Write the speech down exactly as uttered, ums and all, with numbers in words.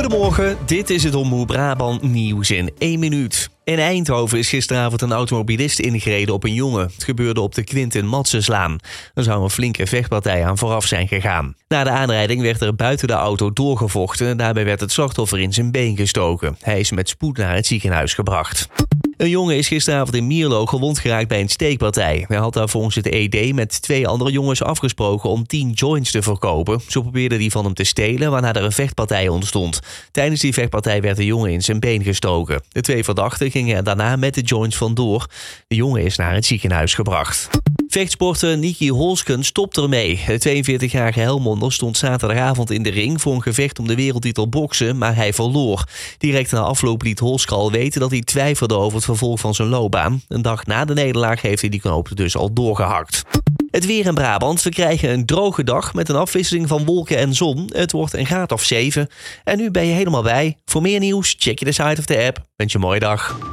Goedemorgen, dit is het Omroep Brabant nieuws in één minuut. In Eindhoven is gisteravond een automobilist ingereden op een jongen. Het gebeurde op de Quintin Matsenslaan. Er zou een flinke vechtpartij aan vooraf zijn gegaan. Na de aanrijding werd er buiten de auto doorgevochten. Daarbij werd het slachtoffer in zijn been gestoken. Hij is met spoed naar het ziekenhuis gebracht. Een jongen is gisteravond in Mierlo gewond geraakt bij een steekpartij. Hij had daar volgens het E D met twee andere jongens afgesproken om tien joints te verkopen. Zo probeerden die van hem te stelen, waarna er een vechtpartij ontstond. Tijdens die vechtpartij werd de jongen in zijn been gestoken. De twee verdachten gingen er daarna met de joints vandoor. De jongen is naar het ziekenhuis gebracht. Vechtsporter Nicky Holsken stopt ermee. De tweeënveertigjarige Helmonder stond zaterdagavond in de ring voor een gevecht om de wereldtitel boksen, maar hij verloor. Direct na afloop liet Holsken al weten dat hij twijfelde over het vervolg van zijn loopbaan. Een dag na de nederlaag heeft hij die knoop dus al doorgehakt. Het weer in Brabant. We krijgen een droge dag met een afwisseling van wolken en zon. Het wordt een graad of zeven. En nu ben je helemaal bij. Voor meer nieuws check je de site of de app. Wens je een mooie dag.